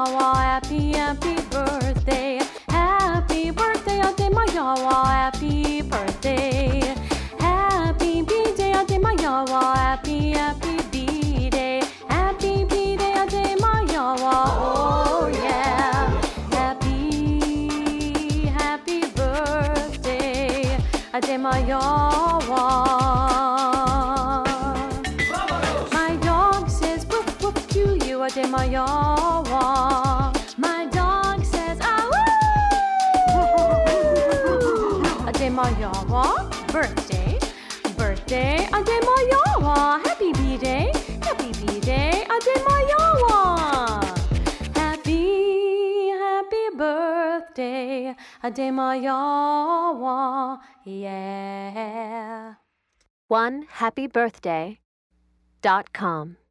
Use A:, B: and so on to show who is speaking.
A: yawa, happy, happy birthday. Happy birthday, adema yawa, happy birthday. Happy B-day, adema yawa, happy, happy B-day. Happy B-day, adema yawa, oh yeah. Happy, happy birthday, adema yawa. Adema yawa. My dog says awoo. Adema yawa. Birthday, birthday. Adema yawa. Happy B-day, happy B-day. Adema yawa. Happy, happy birthday. Adema yawa. Yeah.
B: OneHappyBirthday.com